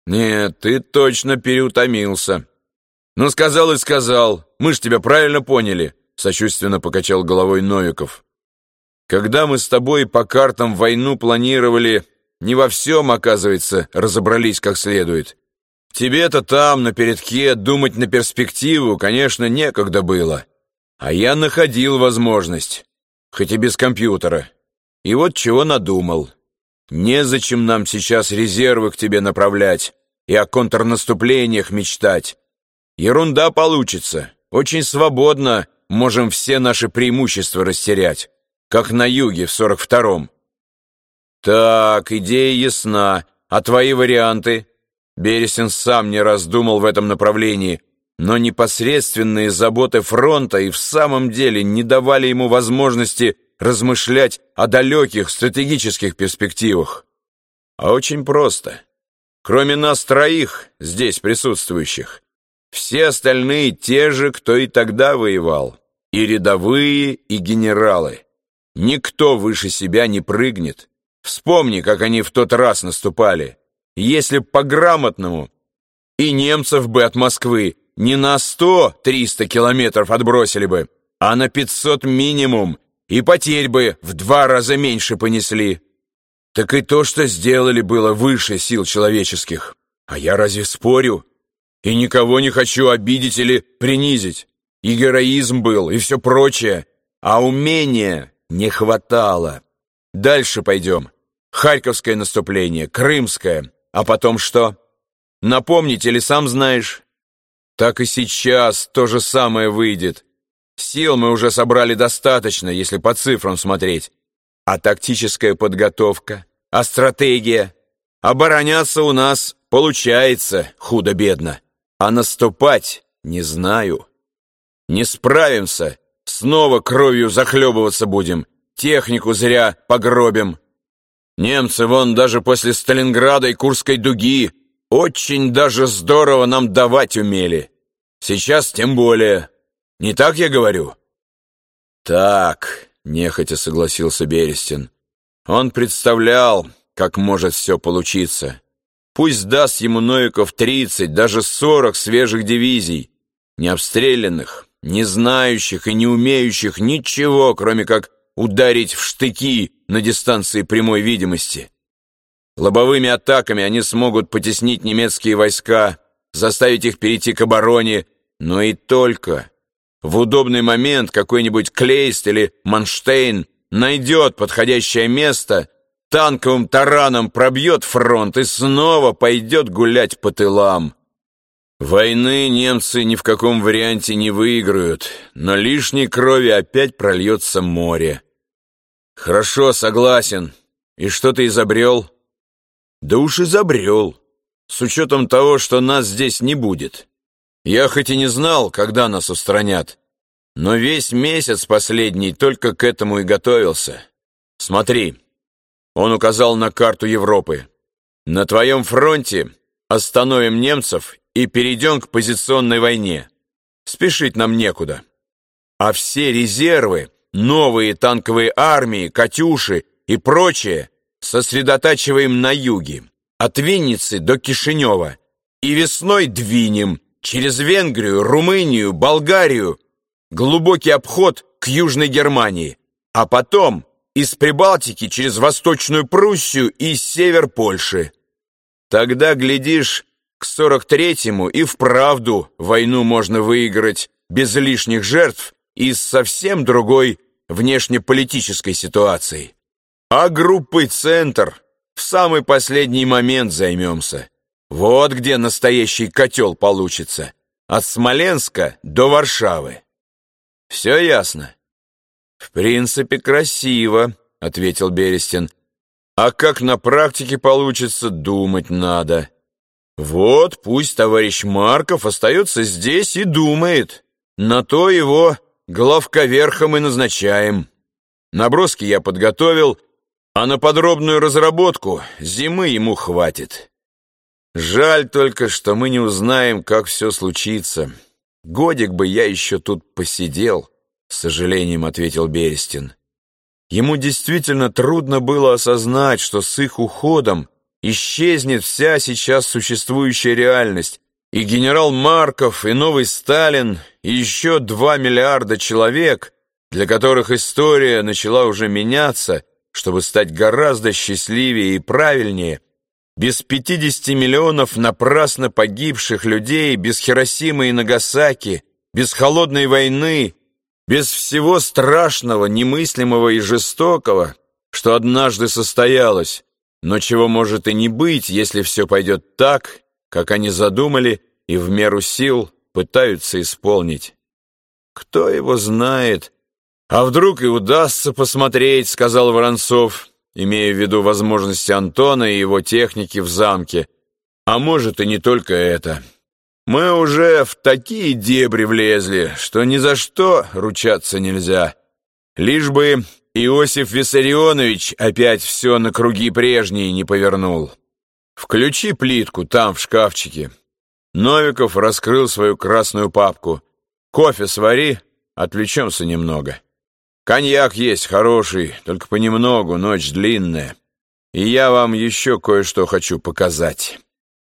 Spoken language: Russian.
Нет, ты точно переутомился. Ну, сказал и сказал. Мы ж тебя правильно поняли, сочувственно покачал головой Новиков. Когда мы с тобой по картам войну планировали, не во всем, оказывается, разобрались как следует. Тебе-то там, на передке, думать на перспективу, конечно, некогда было. А я находил возможность, хоть и без компьютера. И вот чего надумал. Незачем нам сейчас резервы к тебе направлять и о контрнаступлениях мечтать. Ерунда получится. Очень свободно можем все наши преимущества растерять, как на юге в 42-м. Так, идея ясна. А твои варианты? Берестин сам не раз думал в этом направлении, но непосредственные заботы фронта и в самом деле не давали ему возможности размышлять о далеких стратегических перспективах. А очень просто. Кроме нас троих, здесь присутствующих, все остальные те же, кто и тогда воевал. И рядовые, и генералы. Никто выше себя не прыгнет. Вспомни, как они в тот раз наступали. Если б по-грамотному, и немцев бы от Москвы не на 100-300 километров отбросили бы, а на 500 минимум, и потерь бы в 2 раза меньше понесли. Так и то, что сделали, было выше сил человеческих. А я разве спорю? И никого не хочу обидеть или принизить. И героизм был, и все прочее. А умения не хватало. Дальше пойдем. Харьковское наступление, Крымское. А потом что? Напомнить или сам знаешь? Так и сейчас то же самое выйдет. Сил мы уже собрали достаточно, если по цифрам смотреть. А тактическая подготовка? А стратегия? Обороняться у нас получается худо-бедно. А наступать не знаю. Не справимся, снова кровью захлебываться будем, технику зря погробим. Немцы вон даже после Сталинграда и Курской дуги очень даже здорово нам давать умели. Сейчас тем более. Не так я говорю? Так, нехотя согласился Берестин. Он представлял, как может все получиться. Пусть даст ему Новиков 30, даже 40 свежих дивизий, не обстрелянных, не знающих и не умеющих ничего, кроме как ударить в штыки на дистанции прямой видимости. Лобовыми атаками они смогут потеснить немецкие войска, заставить их перейти к обороне, но и только. В удобный момент какой-нибудь Клейст или Манштейн найдет подходящее место, танковым тараном пробьет фронт и снова пойдет гулять по тылам. Войны немцы ни в каком варианте не выиграют, но лишней крови опять прольется море. Хорошо, согласен. И что ты изобрел? Да уж изобрел, с учетом того, что нас здесь не будет. Я хоть и не знал, когда нас устранят, но весь месяц последний только к этому и готовился. Смотри, он указал на карту Европы. На твоем фронте остановим немцев и перейдем к позиционной войне. Спешить нам некуда. А все резервы, новые танковые армии, «Катюши» и прочее сосредотачиваем на юге, от Винницы до Кишинева, и весной двинем через Венгрию, Румынию, Болгарию, глубокий обход к Южной Германии, а потом из Прибалтики через Восточную Пруссию и север Польши. Тогда, глядишь, к 43-му и вправду войну можно выиграть без лишних жертв и с совсем другой внешнеполитической ситуацией. А группой «Центр» в самый последний момент займемся. Вот где настоящий котел получится. От Смоленска до Варшавы. Все ясно? В принципе, красиво, ответил Берестин. А как на практике получится, думать надо. Вот пусть товарищ Марков остается здесь и думает. На то его главковерхом и назначаем. Наброски я подготовил, а на подробную разработку зимы ему хватит. Жаль только, что мы не узнаем, как все случится. Годик бы я еще тут посидел, с сожалением ответил Берестин. Ему действительно трудно было осознать, что с их уходом исчезнет вся сейчас существующая реальность, и генерал Марков, и новый Сталин, и еще 2 миллиарда человек, для которых история начала уже меняться, чтобы стать гораздо счастливее и правильнее, без 50 миллионов напрасно погибших людей, без Хиросимы и Нагасаки, без холодной войны, без всего страшного, немыслимого и жестокого, что однажды состоялось, но чего может и не быть, если все пойдет так, как они задумали и в меру сил пытаются исполнить. Кто его знает? А вдруг и удастся посмотреть, сказал Воронцов, имея в виду возможности Антона и его техники в замке. А может и не только это. Мы уже в такие дебри влезли, что ни за что ручаться нельзя. Лишь бы Иосиф Виссарионович опять все на круги прежние не повернул. Включи плитку там, в шкафчике. Новиков раскрыл свою красную папку. Кофе свари, отвлечемся немного. Коньяк есть хороший, только понемногу, ночь длинная. И я вам еще кое-что хочу показать.